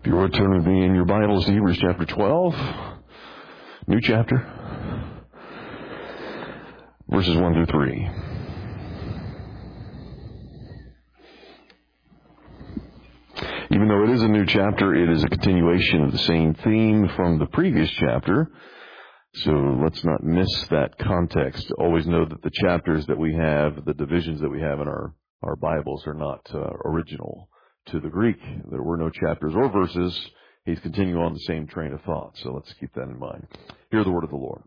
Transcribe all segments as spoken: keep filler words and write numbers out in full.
you would turn with me in your Bibles to Hebrews chapter twelve, new chapter, verses one through three. Even though it is a new chapter, it is a continuation of the same theme from the previous chapter. So let's not miss that context. Always know that the chapters that we have, the divisions that we have in our, our Bibles are not uh, original to the Greek. There were no chapters or verses. He's continuing on the same train of thought. So let's keep that in mind. Hear the word of the Lord.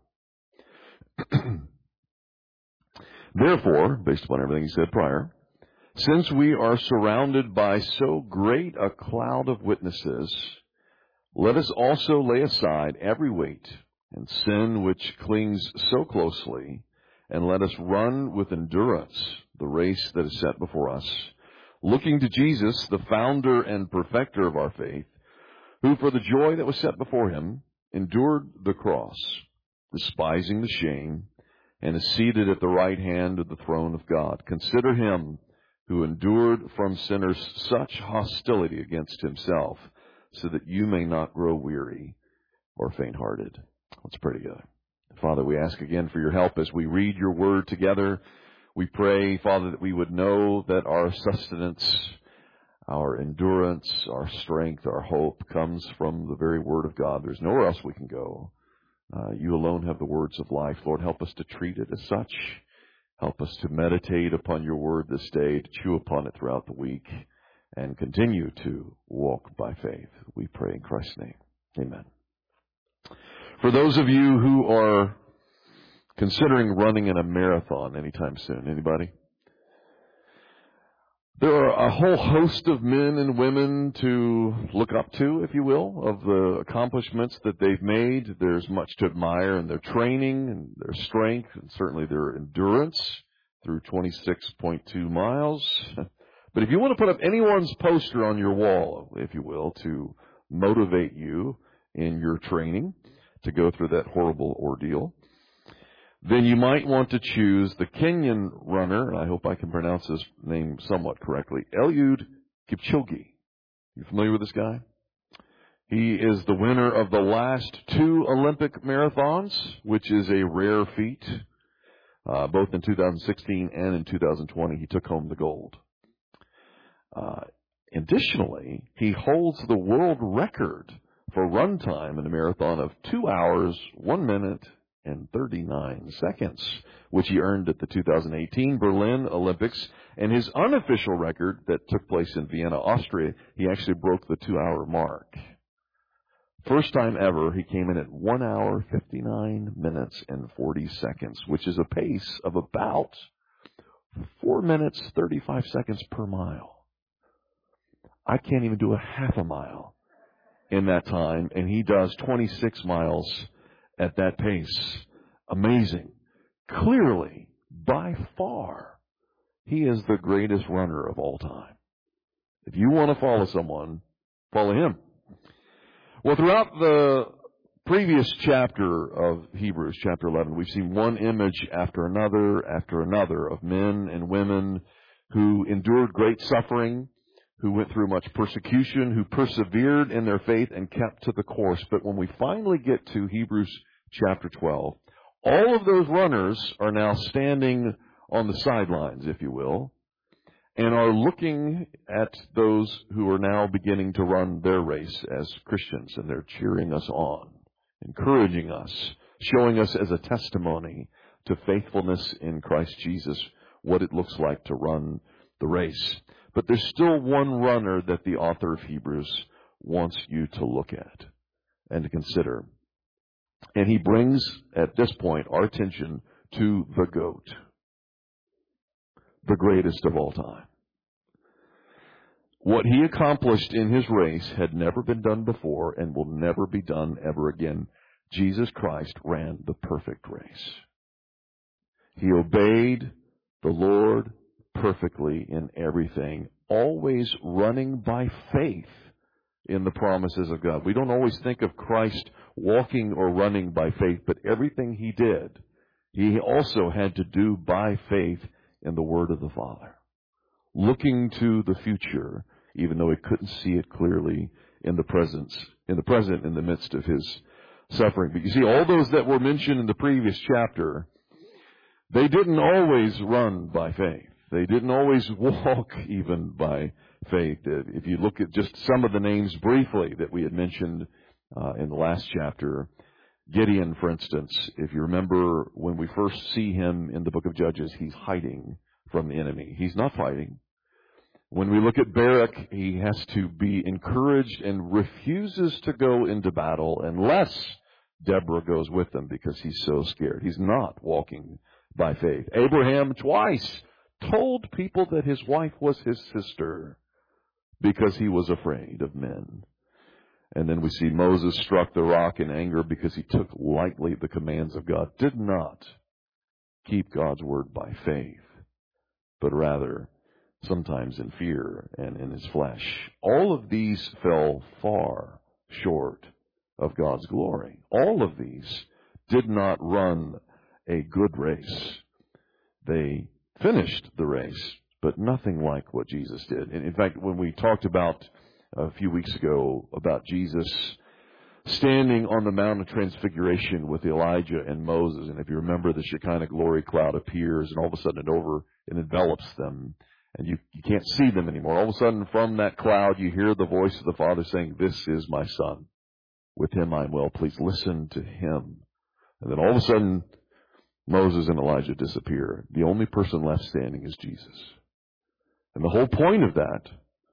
Therefore, based upon everything he said prior, since we are surrounded by so great a cloud of witnesses, let us also lay aside every weight and sin which clings so closely, and let us run with endurance the race that is set before us, looking to Jesus, the founder and perfecter of our faith, who for the joy that was set before him endured the cross, despising the shame, and is seated at the right hand of the throne of God. Consider him who endured from sinners such hostility against himself, so that you may not grow weary or faint-hearted. Let's pray together. Father, we ask again for your help as we read your word together. We pray, Father, that we would know that our sustenance, our endurance, our strength, our hope comes from the very word of God. There's nowhere else we can go. Uh, you alone have the words of life. Lord, help us to treat it as such. Help us to meditate upon your word this day, to chew upon it throughout the week, and continue to walk by faith. We pray in Christ's name. Amen. For those of you who are considering running in a marathon anytime soon, anybody? There are a whole host of men and women to look up to, if you will, of the accomplishments that they've made. There's much to admire in their training and their strength and certainly their endurance through twenty-six point two miles. But if you want to put up anyone's poster on your wall, if you will, to motivate you in your training to go through that horrible ordeal, then you might want to choose the Kenyan runner, and I hope I can pronounce his name somewhat correctly, Eliud Kipchoge. You familiar with this guy? He is the winner of the last two Olympic marathons, which is a rare feat. Uh, both in two thousand sixteen and in two thousand twenty, he took home the gold. Uh, additionally, he holds the world record for run time in a marathon of two hours, one minute, and thirty-nine seconds, which he earned at the two thousand eighteen Berlin Olympics. And his unofficial record that took place in Vienna, Austria, he actually broke the two-hour mark. First time ever, he came in at one hour, fifty-nine minutes, and forty seconds, which is a pace of about four minutes, thirty-five seconds per mile. I can't even do a half a mile in that time, and he does twenty-six miles at that pace. Amazing. Clearly, by far, he is the greatest runner of all time. If you want to follow someone, follow him. Well, throughout the previous chapter of Hebrews, chapter eleven, we've seen one image after another, after another of men and women who endured great suffering, who went through much persecution, who persevered in their faith and kept to the course. But when we finally get to Hebrews chapter twelve, all of those runners are now standing on the sidelines, if you will, and are looking at those who are now beginning to run their race as Christians, and they're cheering us on, encouraging us, showing us as a testimony to faithfulness in Christ Jesus what it looks like to run the race. But there's still one runner that the author of Hebrews wants you to look at and to consider. And he brings, at this point, our attention to the GOAT, the greatest of all time. What he accomplished in his race had never been done before and will never be done ever again. Jesus Christ ran the perfect race. He obeyed the Lord perfectly in everything, always running by faith in the promises of God. We don't always think of Christ walking or running by faith, but everything he did, he also had to do by faith in the word of the Father, looking to the future, even though he couldn't see it clearly in the presence, in the present, in the midst of his suffering. But you see, all those that were mentioned in the previous chapter, they didn't always run by faith. They didn't always walk even by faith. If you look at just some of the names briefly that we had mentioned uh, in the last chapter, Gideon, for instance, if you remember when we first see him in the book of Judges, he's hiding from the enemy. He's not fighting. When we look at Barak, he has to be encouraged and refuses to go into battle unless Deborah goes with him because he's so scared. He's not walking by faith. Abraham twice told people that his wife was his sister because he was afraid of men. And then we see Moses struck the rock in anger because he took lightly the commands of God, did not keep God's word by faith, but rather sometimes in fear and in his flesh. All of these fell far short of God's glory. All of these did not run a good race. They finished the race, but nothing like what Jesus did. And in fact, when we talked about a few weeks ago about Jesus standing on the Mount of Transfiguration with Elijah and Moses, and if you remember, the Shekinah glory cloud appears, and all of a sudden it over it envelops them, and you, you can't see them anymore. All of a sudden, from that cloud, you hear the voice of the Father saying, "This is my Son. With him I am well pleased. Listen to him." And then all of a sudden, Moses and Elijah disappear. The only person left standing is Jesus. And the whole point of that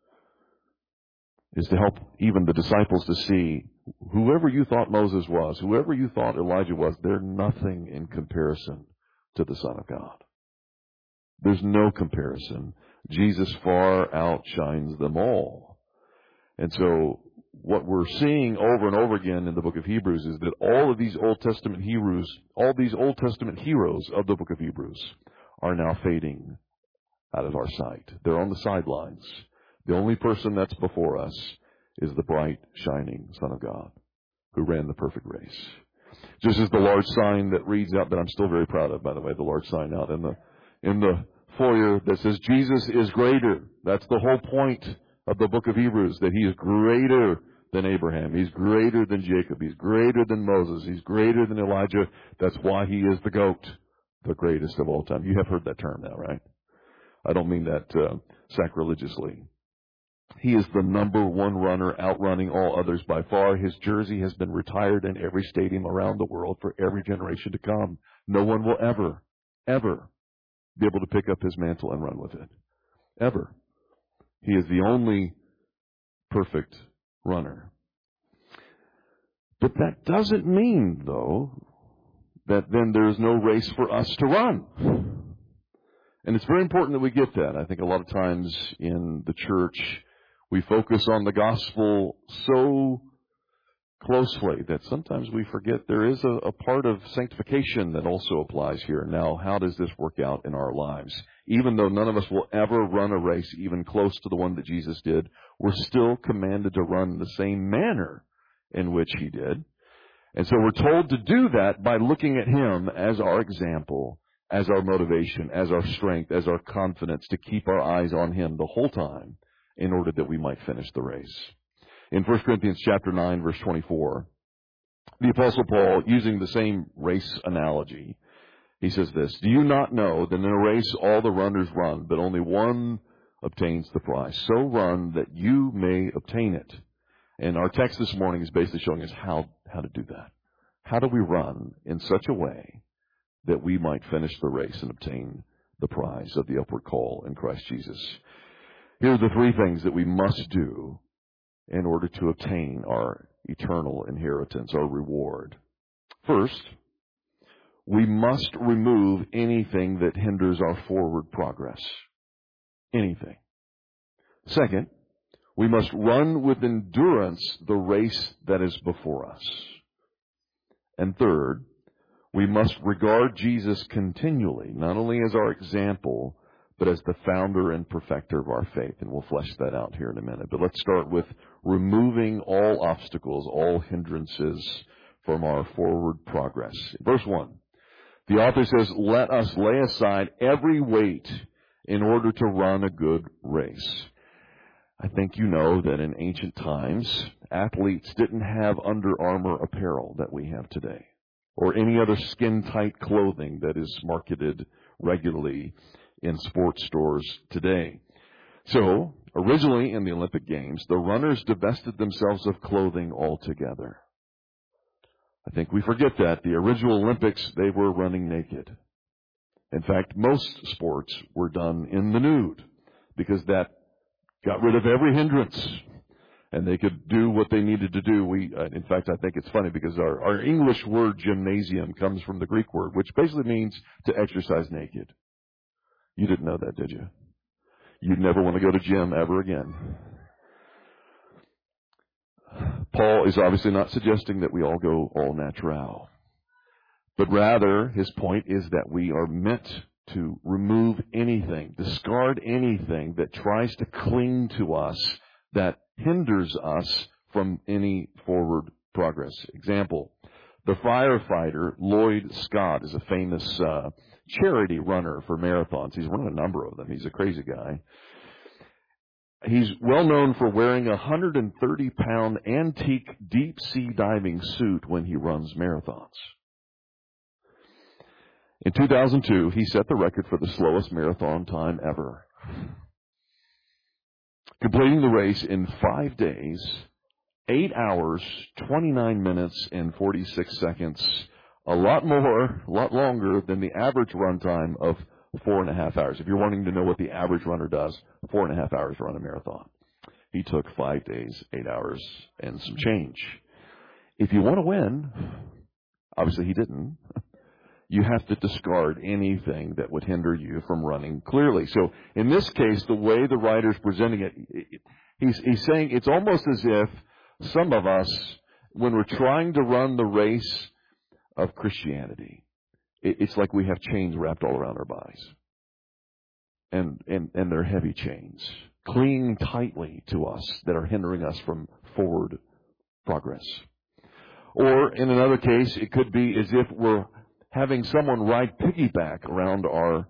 is to help even the disciples to see whoever you thought Moses was, whoever you thought Elijah was, they're nothing in comparison to the Son of God. There's no comparison. Jesus far outshines them all. And so what we're seeing over and over again in the book of Hebrews is that all of these Old Testament heroes, all these Old Testament heroes of the book of Hebrews are now fading out of our sight. They're on the sidelines. The only person that's before us is the bright, shining Son of God who ran the perfect race. Just as the large sign that reads out, that I'm still very proud of, by the way, the large sign out in the in the foyer that says Jesus is greater. That's the whole point of the book of Hebrews, that he is greater than Abraham. He's greater than Jacob. He's greater than Moses. He's greater than Elijah. That's why he is the GOAT, the greatest of all time. You have heard that term now, right? I don't mean that uh, sacrilegiously. He is the number one runner, outrunning all others by far. His jersey has been retired in every stadium around the world for every generation to come. No one will ever, ever be able to pick up his mantle and run with it. Ever. He is the only perfect runner. But that doesn't mean, though, that then there's no race for us to run. And it's very important that we get that. I think a lot of times in the church, we focus on the gospel so closely that sometimes we forget there is a, a part of sanctification that also applies here. Now, how does this work out in our lives? Even though none of us will ever run a race even close to the one that Jesus did, we're still commanded to run the same manner in which he did. And so we're told to do that by looking at him as our example, as our motivation, as our strength, as our confidence, to keep our eyes on him the whole time in order that we might finish the race. In First Corinthians chapter nine, verse twenty-four, the Apostle Paul, using the same race analogy, he says this: "Do you not know that in a race all the runners run, but only one obtains the prize? So run that you may obtain it." And our text this morning is basically showing us how, how to do that. How do we run in such a way that we might finish the race and obtain the prize of the upward call in Christ Jesus? Here are the three things that we must do in order to obtain our eternal inheritance, our reward. First, we must remove anything that hinders our forward progress. Anything. Second, we must run with endurance the race that is before us. And third, we must regard Jesus continually, not only as our example, but as the founder and perfecter of our faith. And we'll flesh that out here in a minute. But let's start with removing all obstacles, all hindrances from our forward progress. Verse one, the author says, "Let us lay aside every weight in order to run a good race." I think you know that in ancient times, athletes didn't have Under Armour apparel that we have today, or any other skin-tight clothing that is marketed regularly in sports stores today. So, originally in the Olympic Games, the runners divested themselves of clothing altogether. I think we forget that. The original Olympics, they were running naked. In fact, most sports were done in the nude because that got rid of every hindrance, and they could do what they needed to do. We, uh, in fact, I think it's funny because our, our English word gymnasium comes from the Greek word, which basically means to exercise naked. You didn't know that, did you? You'd never want to go to gym ever again. Paul is obviously not suggesting that we all go all natural, but rather his point is that we are meant to remove anything, discard anything that tries to cling to us, that hinders us from any forward progress. Example, the firefighter Lloyd Scott is a famous uh, charity runner for marathons. He's run a number of them. He's a crazy guy. He's well known for wearing a one hundred thirty pound antique deep sea diving suit when he runs marathons. In two thousand two, he set the record for the slowest marathon time ever, completing the race in five days, eight hours, twenty-nine minutes, and forty-six seconds, a lot more, a lot longer than the average run time of four and a half hours. If you're wanting to know what the average runner does, four and a half hours to run a marathon. He took five days, eight hours, and some change. If you want to win, obviously he didn't, you have to discard anything that would hinder you from running clearly. So in this case, the way the writer's presenting it, he's, he's saying it's almost as if some of us, when we're trying to run the race of Christianity, it's like we have chains wrapped all around our bodies. And, and, and they're heavy chains, clinging tightly to us that are hindering us from forward progress. Or in another case, it could be as if we're having someone ride piggyback around our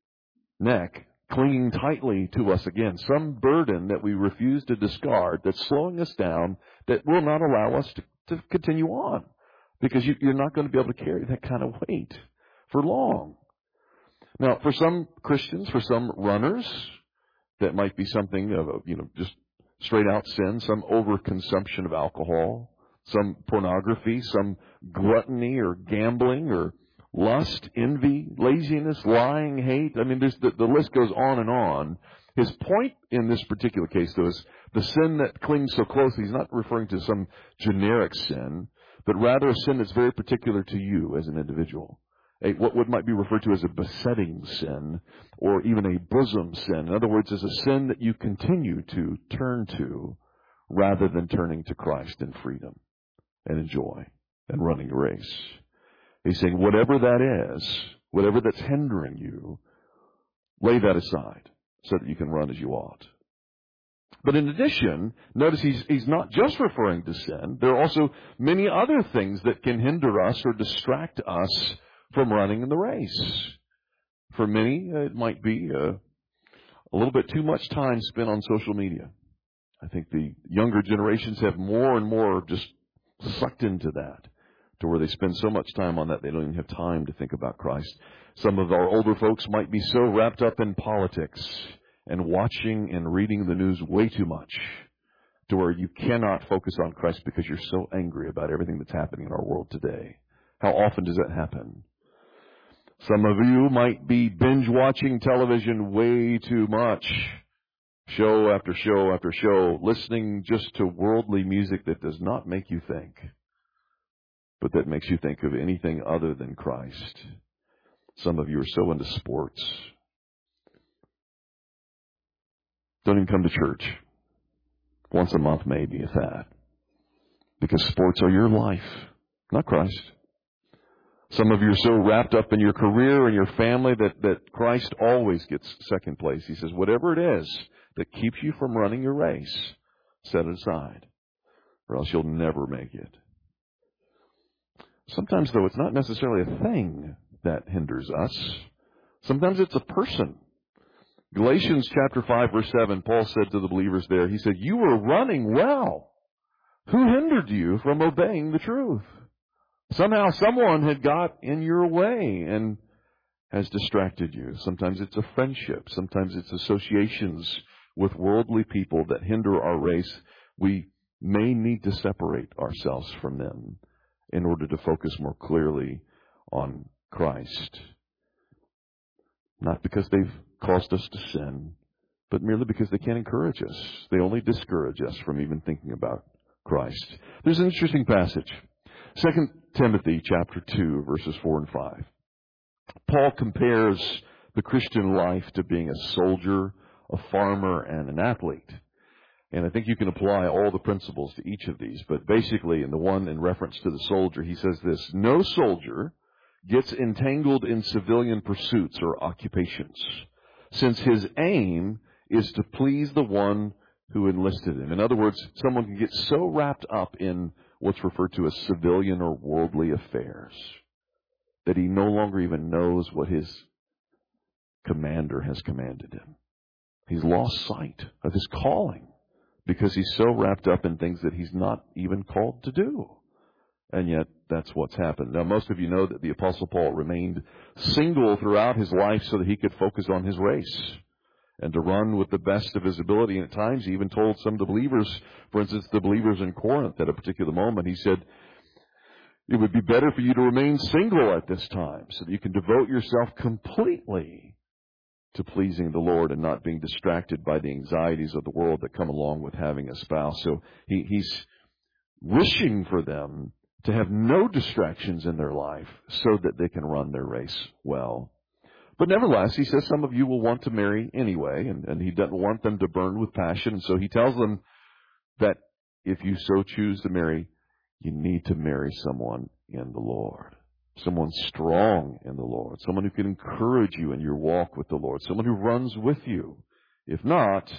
neck, clinging tightly to us again. Some burden that we refuse to discard that's slowing us down, that will not allow us to, to continue on. Because you, you're not going to be able to carry that kind of weight for long. Now, for some Christians, for some runners, that might be something of, a, you know, just straight out sin, some overconsumption of alcohol, some pornography, some gluttony or gambling or lust, envy, laziness, lying, hate. I mean, there's, the, the list goes on and on. His point in this particular case, though, is the sin that clings so closely. He's not referring to some generic sin, but rather a sin that's very particular to you as an individual. A, what, what might be referred to as a besetting sin, or even a bosom sin. In other words, it's a sin that you continue to turn to rather than turning to Christ in freedom and in joy and running a race. He's saying whatever that is, whatever that's hindering you, lay that aside so that you can run as you ought. But in addition, notice he's, he's not just referring to sin. There are also many other things that can hinder us or distract us from running in the race. For many, it might be a, a little bit too much time spent on social media. I think the younger generations have more and more just sucked into that, to where they spend so much time on that they don't even have time to think about Christ. Some of our older folks might be so wrapped up in politics and watching and reading the news way too much, to where you cannot focus on Christ because you're so angry about everything that's happening in our world today. How often does that happen? Some of you might be binge watching television way too much, show after show after show, listening just to worldly music that does not make you think, but that makes you think of anything other than Christ. Some of you are so into sports. Don't even come to church. Once a month maybe, if that. Because sports are your life, not Christ. Some of you are so wrapped up in your career and your family that, that Christ always gets second place. He says, whatever it is that keeps you from running your race, set it aside, or else you'll never make it. Sometimes, though, it's not necessarily a thing that hinders us. Sometimes it's a person. Galatians chapter five, verse seven, Paul said to the believers there, he said, you were running well. Who hindered you from obeying the truth? Somehow someone had got in your way and has distracted you. Sometimes it's a friendship. Sometimes it's associations with worldly people that hinder our race. We may need to separate ourselves from them in order to focus more clearly on Christ. Not because they've caused us to sin, but merely because they can't encourage us. They only discourage us from even thinking about Christ. There's an interesting passage. Second Timothy chapter two, verses four and five. Paul compares the Christian life to being a soldier, a farmer, and an athlete. And I think you can apply all the principles to each of these. But basically, in the one in reference to the soldier, he says this: no soldier gets entangled in civilian pursuits or occupations, since his aim is to please the one who enlisted him. In other words, someone can get so wrapped up in what's referred to as civilian or worldly affairs that he no longer even knows what his commander has commanded him. He's lost sight of his calling because he's so wrapped up in things that he's not even called to do. And yet, that's what's happened. Now, most of you know that the Apostle Paul remained single throughout his life so that he could focus on his race and to run with the best of his ability. And at times, he even told some of the believers, for instance, the believers in Corinth at a particular moment, he said, it would be better for you to remain single at this time so that you can devote yourself completely to pleasing the Lord and not being distracted by the anxieties of the world that come along with having a spouse. So he, he's wishing for them to have no distractions in their life so that they can run their race well. But nevertheless, he says some of you will want to marry anyway, and, and he doesn't want them to burn with passion. And so he tells them that if you so choose to marry, you need to marry someone in the Lord. Someone strong in the Lord. Someone who can encourage you in your walk with the Lord. Someone who runs with you. If not,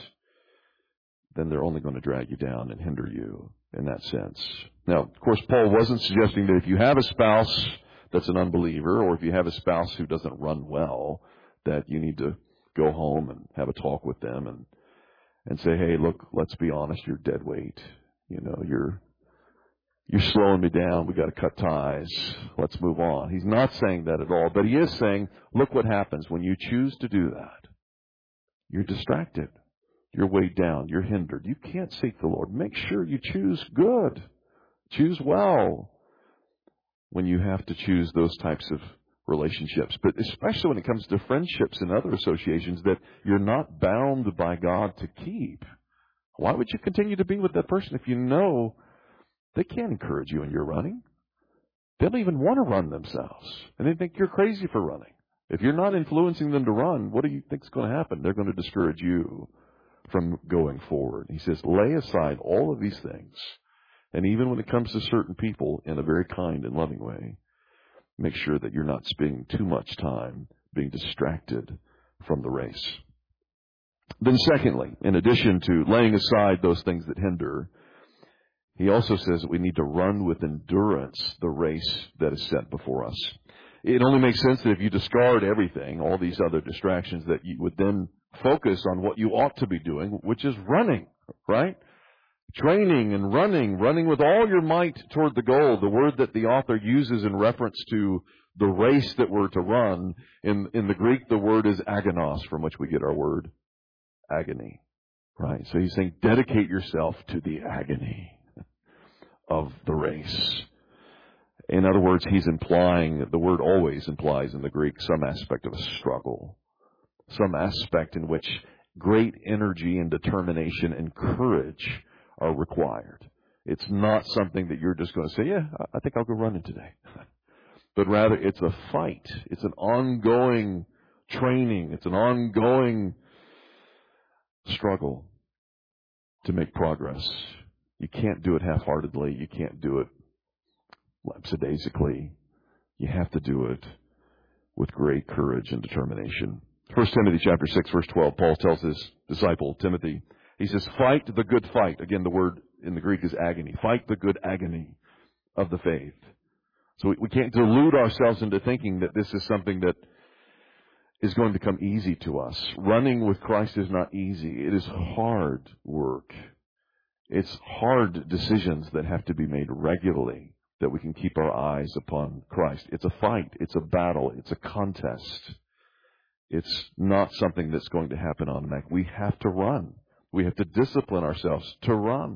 then they're only going to drag you down and hinder you in that sense. Now, of course, Paul wasn't suggesting that if you have a spouse that's an unbeliever, or if you have a spouse who doesn't run well, that you need to go home and have a talk with them and and say, hey, look, let's be honest, you're dead weight. You know, you're you're slowing me down. We got to cut ties. Let's move on. He's not saying that at all, but he is saying, look what happens when you choose to do that. You're distracted. You're weighed down. You're hindered. You can't seek the Lord. Make sure you choose good. Choose well when you have to choose those types of relationships. But especially when it comes to friendships and other associations that you're not bound by God to keep. Why would you continue to be with that person if you know they can't encourage you in your running? They don't even want to run themselves. And they think you're crazy for running. If you're not influencing them to run, what do you think is going to happen? They're going to discourage you from going forward. He says, lay aside all of these things. And even when it comes to certain people, in a very kind and loving way, make sure that you're not spending too much time being distracted from the race. Then secondly, in addition to laying aside those things that hinder, he also says that we need to run with endurance the race that is set before us. It only makes sense that if you discard everything, all these other distractions, that you would then focus on what you ought to be doing, which is running, right? Training and running, running with all your might toward the goal. The word that the author uses in reference to the race that we're to run, in, in the Greek, the word is agonos, from which we get our word agony, right? So he's saying, dedicate yourself to the agony of the race. In other words, he's implying, the word always implies in the Greek some aspect of a struggle, some aspect in which great energy and determination and courage are required. It's not something that you're just going to say, yeah, I think I'll go running today. But rather, it's a fight. It's an ongoing training. It's an ongoing struggle to make progress. You can't do it half-heartedly. You can't do it lackadaisically. You have to do it with great courage and determination. First Timothy chapter six, verse twelve, Paul tells his disciple, Timothy, he says, fight the good fight. Again, the word in the Greek is agony. Fight the good agony of the faith. So we, we can't delude ourselves into thinking that this is something that is going to come easy to us. Running with Christ is not easy. It is hard work. It's hard decisions that have to be made regularly that we can keep our eyes upon Christ. It's a fight. It's a battle. It's a contest. It's not something that's going to happen automatically. We have to run. We have to discipline ourselves to run.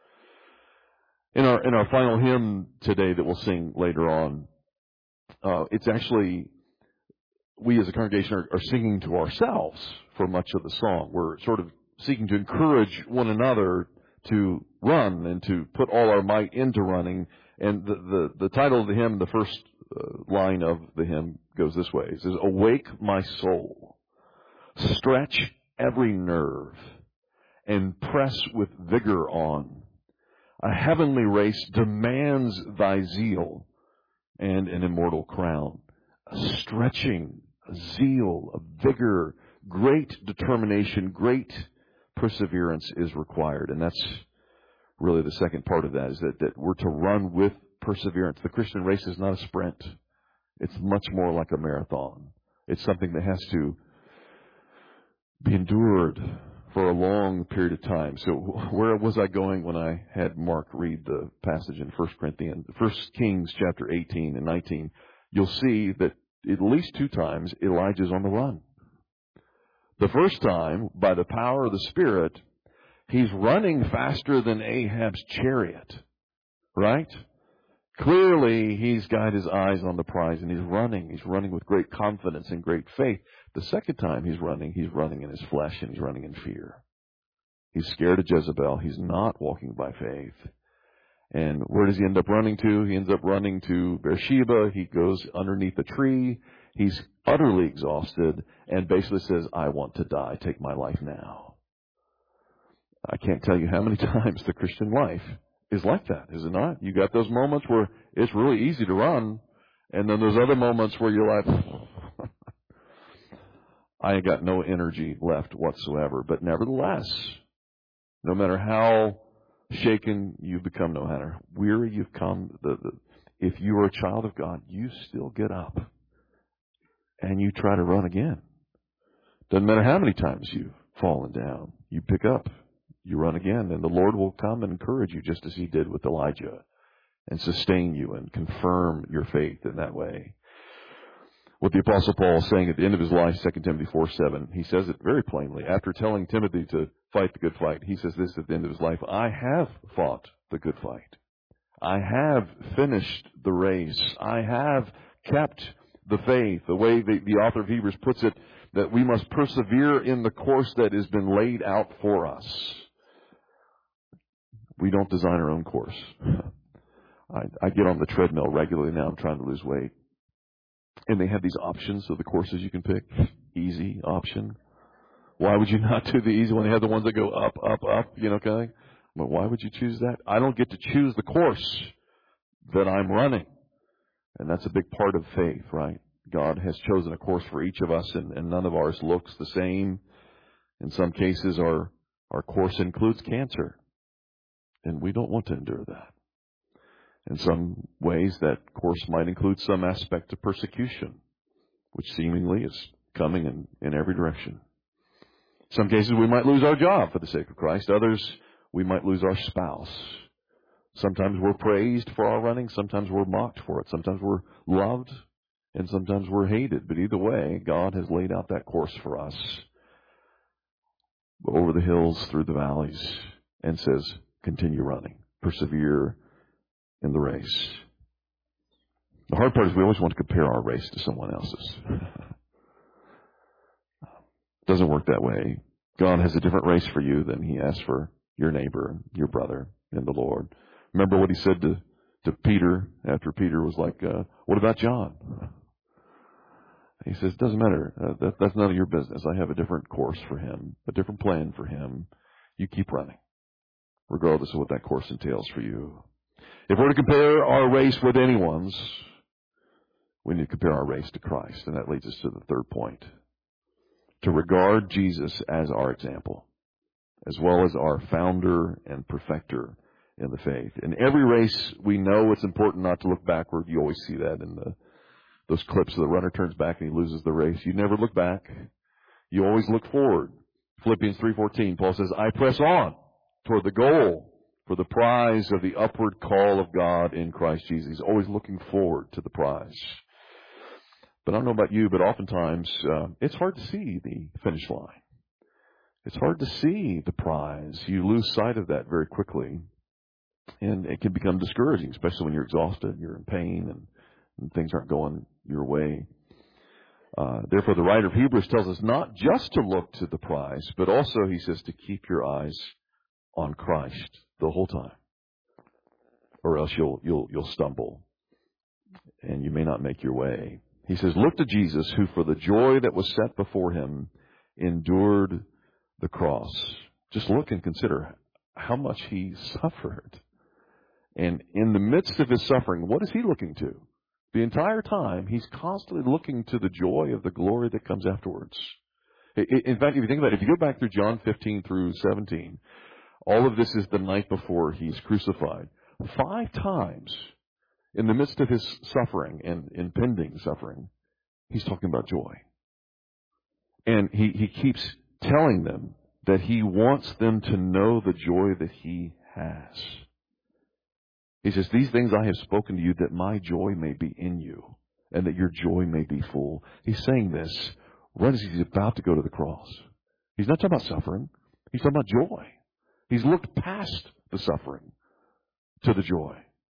In our in our final hymn today that we'll sing later on, uh, it's actually, we as a congregation are, are singing to ourselves for much of the song. We're sort of seeking to encourage one another to run and to put all our might into running. And the, the, the title of the hymn, the first uh, line of the hymn goes this way. It says, "Awake my soul, stretch every nerve, and press with vigor on. A heavenly race demands thy zeal and an immortal crown." A stretching, a zeal, a vigor, great determination, great perseverance is required. And that's really the second part of that, is that, that we're to run with perseverance. The Christian race is not a sprint. It's much more like a marathon. It's something that has to be endured for a long period of time. So where was I going when I had Mark read the passage in First Corinthians, First Kings chapter eighteen and nineteen? You'll see that at least two times Elijah's on the run. The first time, by the power of the Spirit, he's running faster than Ahab's chariot, right? Clearly, he's got his eyes on the prize, and he's running. He's running with great confidence and great faith. The second time he's running, he's running in his flesh, and he's running in fear. He's scared of Jezebel. He's not walking by faith. And where does he end up running to? He ends up running to Beersheba. He goes underneath a tree. He's utterly exhausted and basically says, "I want to die. Take my life now." I can't tell you how many times the Christian life is like that, is it not? You got those moments where it's really easy to run, and then there's other moments where you're like, I ain't got no energy left whatsoever. But nevertheless, no matter how shaken you've become, no matter weary you've come, the, the, if you are a child of God, you still get up and you try to run again. Doesn't matter how many times you've fallen down, you pick up, you run again, and the Lord will come and encourage you just as he did with Elijah and sustain you and confirm your faith in that way. What the Apostle Paul is saying at the end of his life, Second Timothy four seven, he says it very plainly. After telling Timothy to fight the good fight, he says this at the end of his life: "I have fought the good fight. I have finished the race. I have kept the faith." The way the, the author of Hebrews puts it, that we must persevere in the course that has been laid out for us. We don't design our own course. I, I get on the treadmill regularly now. I'm trying to lose weight. And they have these options of the courses you can pick. Easy option. Why would you not do the easy one? They have the ones that go up, up, up, you know, okay? But why would you choose that? I don't get to choose the course that I'm running. And that's a big part of faith, right? God has chosen a course for each of us, and, and none of ours looks the same. In some cases, our, our course includes cancer. And we don't want to endure that. In some ways, that course might include some aspect of persecution, which seemingly is coming in, in every direction. In some cases, we might lose our job for the sake of Christ. Others, we might lose our spouse. Sometimes we're praised for our running. Sometimes we're mocked for it. Sometimes we're loved, and sometimes we're hated. But either way, God has laid out that course for us, over the hills, through the valleys, and says, continue running. Persevere in the race. The hard part is we always want to compare our race to someone else's. It doesn't work that way. God has a different race for you than he has for your neighbor, your brother, and the Lord. Remember what he said to, to Peter after Peter was like, uh, what about John? He says, it doesn't matter. Uh, that, that's none of your business. I have a different course for him, a different plan for him. You keep running, regardless of what that course entails for you. If we're to compare our race with anyone's, we need to compare our race to Christ. And that leads us to the third point. To regard Jesus as our example, as well as our founder and perfecter in the faith. In every race, we know it's important not to look backward. You always see that in the those clips of the runner turns back and he loses the race. You never look back. You always look forward. Philippians three fourteen, Paul says, I press on toward the goal for the prize of the upward call of God in Christ Jesus. He's always looking forward to the prize. But I don't know about you, but oftentimes uh, it's hard to see the finish line. It's hard to see the prize. You lose sight of that very quickly. And it can become discouraging, especially when you're exhausted, you're in pain, and, and things aren't going your way. Uh, therefore, the writer of Hebrews tells us not just to look to the prize, but also, he says, to keep your eyes on Christ the whole time, or else you'll you'll you'll stumble, and you may not make your way. He says, look to Jesus, who for the joy that was set before him endured the cross. Just look and consider how much he suffered. And in the midst of his suffering, what is he looking to? The entire time, he's constantly looking to the joy of the glory that comes afterwards. In fact, if you think about it, if you go back through John fifteen through seventeen, all of this is the night before he's crucified. Five times in the midst of his suffering and impending suffering, he's talking about joy. And he, he keeps telling them that he wants them to know the joy that he has. He says, these things I have spoken to you that my joy may be in you and that your joy may be full. He's saying this right as he's about to go to the cross. He's not talking about suffering. He's talking about joy. He's looked past the suffering to the joy.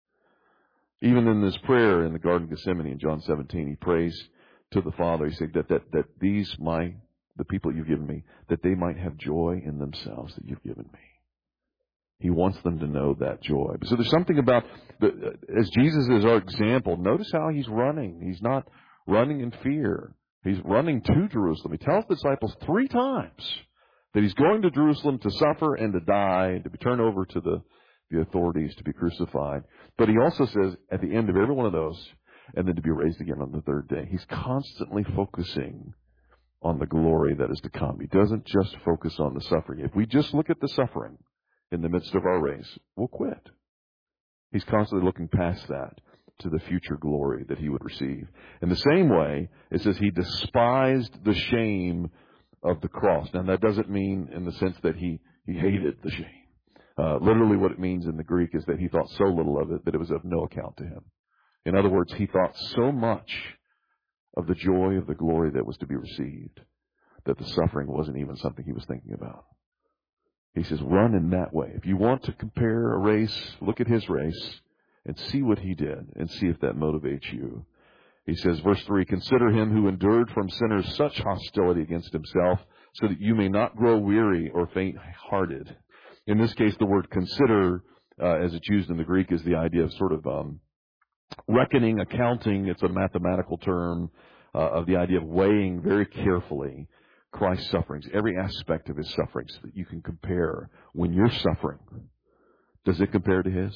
Even in this prayer in the Garden of Gethsemane in John seventeen, he prays to the Father. He said that, that, that these, my, the people you've given me, that they might have joy in themselves that you've given me. He wants them to know that joy. So there's something about, the, as Jesus is our example, notice how he's running. He's not running in fear. He's running to Jerusalem. He tells the disciples three times that he's going to Jerusalem to suffer and to die, to be turned over to the, the authorities, to be crucified. But he also says at the end of every one of those, and then to be raised again on the third day. He's constantly focusing on the glory that is to come. He doesn't just focus on the suffering. If we just look at the suffering in the midst of our race, we'll quit. He's constantly looking past that to the future glory that he would receive. In the same way, it says he despised the shame of the cross. Now, that doesn't mean in the sense that he, he hated the shame. Uh, literally what it means in the Greek is that he thought so little of it that it was of no account to him. In other words, he thought so much of the joy of the glory that was to be received that the suffering wasn't even something he was thinking about. He says, run in that way. If you want to compare a race, look at his race and see what he did and see if that motivates you. He says, verse three, consider him who endured from sinners such hostility against himself so that you may not grow weary or faint-hearted. In this case, the word consider, uh, as it's used in the Greek, is the idea of sort of um, reckoning, accounting. It's a mathematical term uh, of the idea of weighing very carefully Christ's sufferings, every aspect of his suffering, so that you can compare when you're suffering. Does it compare to his?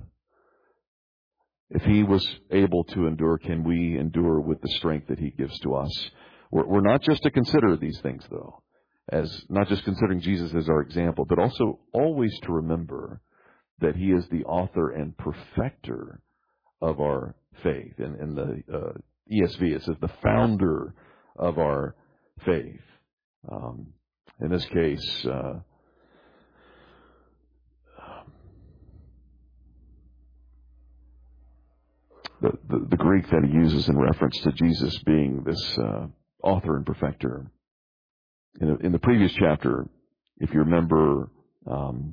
If he was able to endure, can we endure with the strength that he gives to us? We're, we're not just to consider these things, though, as not just considering Jesus as our example, but also always to remember that he is the author and perfecter of our faith. And in the uh, E S V, it says the founder of our faith. Um, in this case, uh, the, the, the Greek that he uses in reference to Jesus being this uh, author and perfecter. In, in the previous chapter, if you remember, um,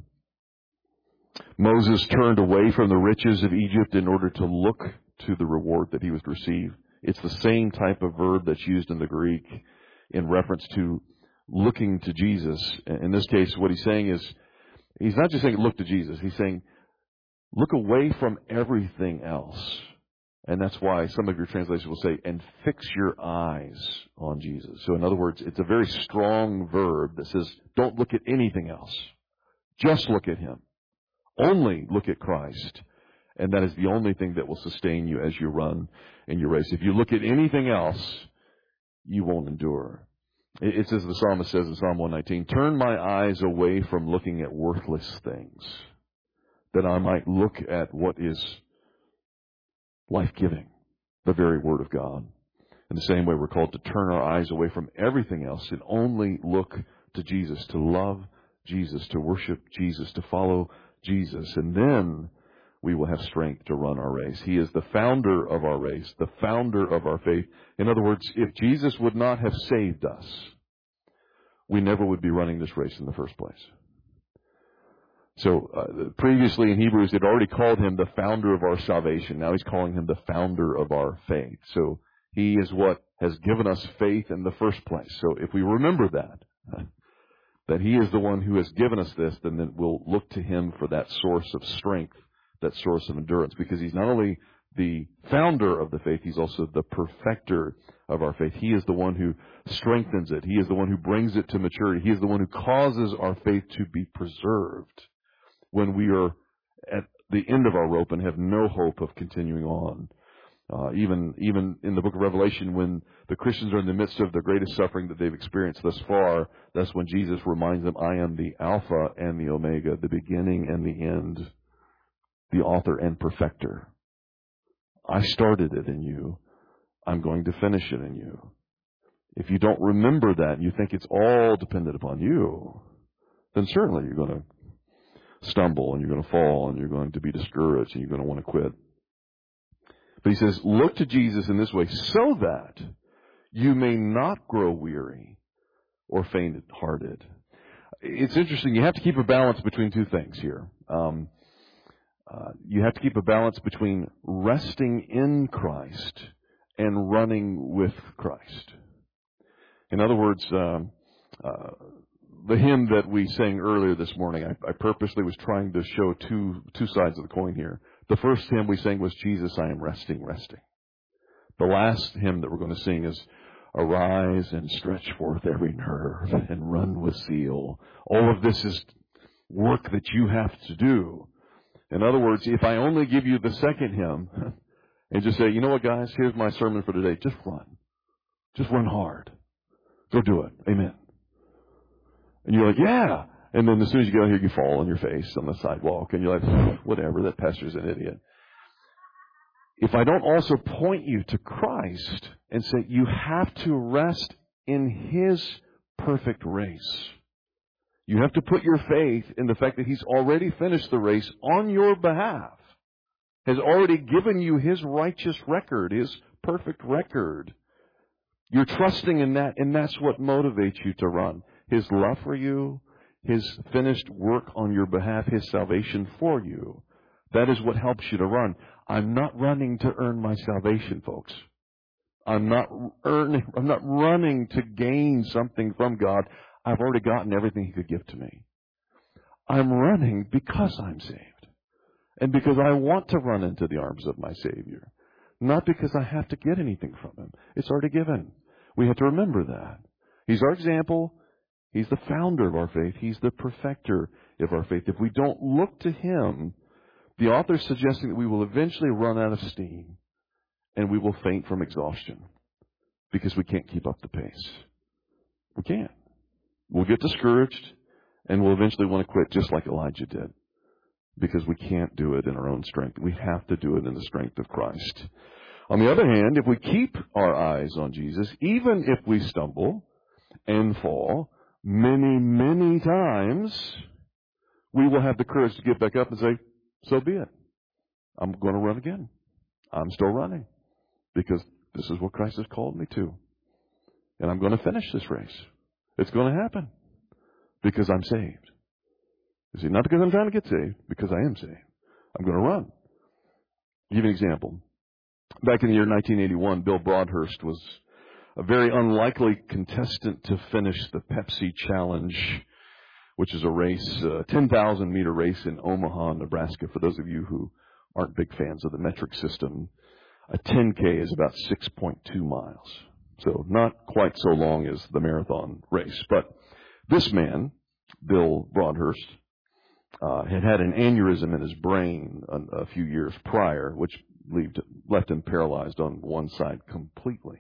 Moses turned away from the riches of Egypt in order to look to the reward that he was to receive. It's the same type of verb that's used in the Greek in reference to looking to Jesus. In this case, what he's saying is, he's not just saying look to Jesus. He's saying look away from everything else. And that's why some of your translations will say, and fix your eyes on Jesus. So in other words, it's a very strong verb that says, don't look at anything else. Just look at him. Only look at Christ. And that is the only thing that will sustain you as you run in your race. If you look at anything else, you won't endure. It's as the psalmist says in Psalm one nineteen, turn my eyes away from looking at worthless things, that I might look at what is life-giving, the very Word of God. In the same way, we're called to turn our eyes away from everything else and only look to Jesus, to love Jesus, to worship Jesus, to follow Jesus, and then we will have strength to run our race. He is the founder of our race, the founder of our faith. In other words, if Jesus would not have saved us, we never would be running this race in the first place. So uh, previously in Hebrews, they'd already called him the founder of our salvation. Now he's calling him the founder of our faith. So he is what has given us faith in the first place. So if we remember that, that he is the one who has given us this, then, then we'll look to him for that source of strength, that source of endurance, because he's not only the founder of the faith, he's also the perfecter of our faith. He is the one who strengthens it. He is the one who brings it to maturity. He is the one who causes our faith to be preserved when we are at the end of our rope and have no hope of continuing on. Uh, even even in the book of Revelation, when the Christians are in the midst of the greatest suffering that they've experienced thus far, that's when Jesus reminds them, I am the Alpha and the Omega, the beginning and the end, the author and perfecter. I started it in you. I'm going to finish it in you. If you don't remember that and you think it's all dependent upon you, then certainly you're going to stumble and you're going to fall and you're going to be discouraged and you're going to want to quit. But he says, look to Jesus in this way so that you may not grow weary or faint-hearted. It's interesting. You have to keep a balance between two things here. Um, uh, you have to keep a balance between resting in Christ and running with Christ. In other words, um, uh, the hymn that we sang earlier this morning, I, I purposely was trying to show two two sides of the coin here. The first hymn we sang was, Jesus, I am resting, resting. The last hymn that we're going to sing is, arise and stretch forth every nerve and run with zeal. All of this is work that you have to do. In other words, if I only give you the second hymn and just say, you know what, guys, here's my sermon for today. Just run. Just run hard. Go do it. Amen. And you're like, yeah. And then as soon as you get out here, you fall on your face on the sidewalk. And you're like, whatever, that pastor's an idiot. If I don't also point you to Christ and say, you have to rest in His perfect race. You have to put your faith in the fact that He's already finished the race on your behalf. Has already given you His righteous record, His perfect record. You're trusting in that, and that's what motivates you to run. His love for you, His finished work on your behalf, His salvation for you. That is what helps you to run. I'm not running to earn my salvation, folks. I'm not earning, I'm not running to gain something from God. I've already gotten everything He could give to me. I'm running because I'm saved. And because I want to run into the arms of my Savior. Not because I have to get anything from Him. It's already given. We have to remember that. He's our example. He's the founder of our faith. He's the perfecter of our faith. If we don't look to Him, the author is suggesting that we will eventually run out of steam and we will faint from exhaustion because we can't keep up the pace. We can't. We'll get discouraged and we'll eventually want to quit just like Elijah did because we can't do it in our own strength. We have to do it in the strength of Christ. On the other hand, if we keep our eyes on Jesus, even if we stumble and fall many, many times, we will have the courage to get back up and say, so be it. I'm going to run again. I'm still running because this is what Christ has called me to. And I'm going to finish this race. It's going to happen because I'm saved. You see, not because I'm trying to get saved, because I am saved. I'm going to run. I'll give you an example. Back in the year nineteen eighty-one, Bill Broadhurst was a very unlikely contestant to finish the Pepsi Challenge, which is a race, a ten thousand meter race in Omaha, Nebraska. For those of you who aren't big fans of the metric system, a ten K is about six point two miles. So not quite so long as the marathon race. But this man, Bill Broadhurst, uh, had had an aneurysm in his brain a, a few years prior, which left, left him paralyzed on one side completely.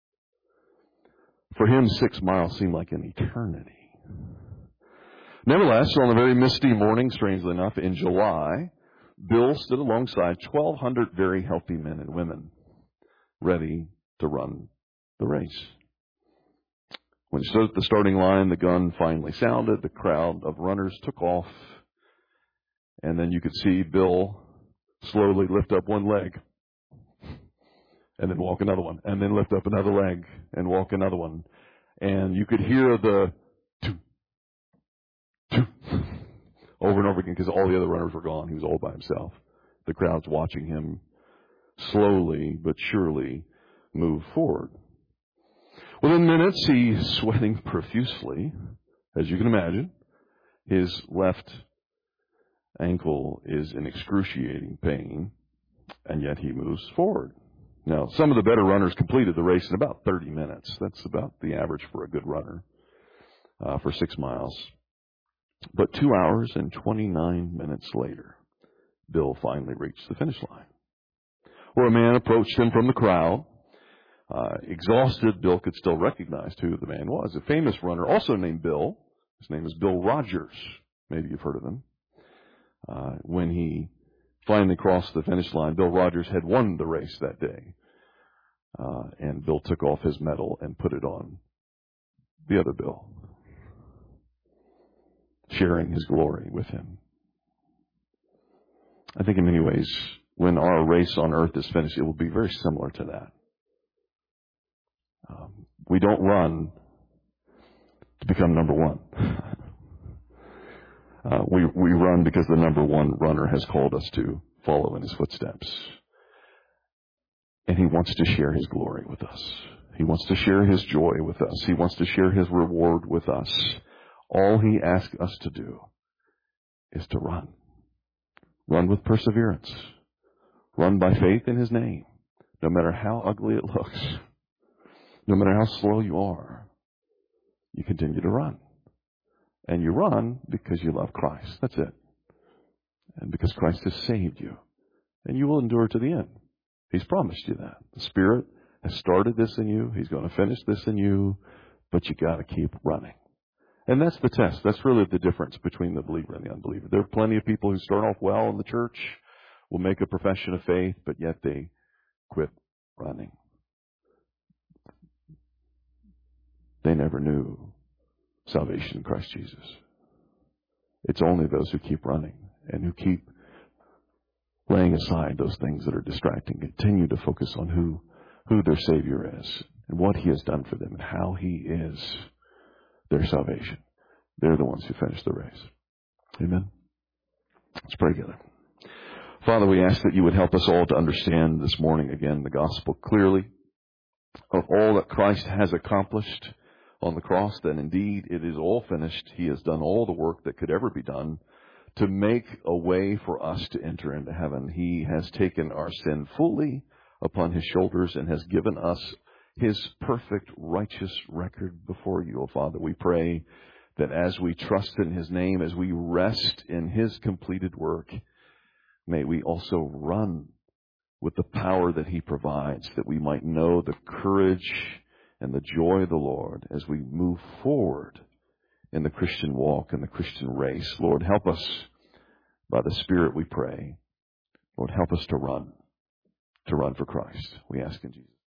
For him, six miles seemed like an eternity. Nevertheless, on a very misty morning, strangely enough, in July, Bill stood alongside twelve hundred very healthy men and women ready to run the race. When he stood at the starting line, the gun finally sounded. The crowd of runners took off. And then you could see Bill slowly lift up one leg and then walk another one, and then lift up another leg and walk another one. And you could hear the two, two, over and over again because all the other runners were gone. He was all by himself. The crowd's watching him slowly but surely move forward. Within minutes, he's sweating profusely, as you can imagine. His left ankle is in excruciating pain, and yet he moves forward. Now, some of the better runners completed the race in about thirty minutes. That's about the average for a good runner uh, for six miles. But two hours and twenty-nine minutes later, Bill finally reached the finish line, where a man approached him from the crowd. Uh, exhausted, Bill could still recognize who the man was. A famous runner, also named Bill. His name is Bill Rogers. Maybe you've heard of him. Uh, when he finally crossed the finish line, Bill Rogers had won the race that day. Uh, and Bill took off his medal and put it on the other Bill, sharing his glory with him. I think in many ways, when our race on earth is finished, it will be very similar to that. Um, we don't run to become number one. uh, we, we run because the number one runner has called us to follow in his footsteps. And he wants to share his glory with us. He wants to share his joy with us. He wants to share his reward with us. All he asks us to do is to run. Run with perseverance. Run by faith in his name, no matter how ugly it looks. No matter how slow you are, you continue to run. And you run because you love Christ. That's it. And because Christ has saved you. And you will endure to the end. He's promised you that. The Spirit has started this in you. He's going to finish this in you. But you got to keep running. And that's the test. That's really the difference between the believer and the unbeliever. There are plenty of people who start off well in the church, will make a profession of faith, but yet they quit running. They never knew salvation in Christ Jesus. It's only those who keep running and who keep laying aside those things that are distracting, continue to focus on who, who their Savior is and what He has done for them and how He is their salvation. They're the ones who finish the race. Amen. Let's pray together. Father, we ask that you would help us all to understand this morning again the gospel clearly of all that Christ has accomplished on the cross, that indeed it is all finished. He has done all the work that could ever be done to make a way for us to enter into heaven. He has taken our sin fully upon His shoulders and has given us His perfect righteous record before you, O Father. We pray that as we trust in His name, as we rest in His completed work, may we also run with the power that He provides, that we might know the courage and the joy of the Lord as we move forward in the Christian walk and the Christian race. Lord, help us by the Spirit, we pray. Lord, help us to run, to run for Christ. We ask in Jesus' name.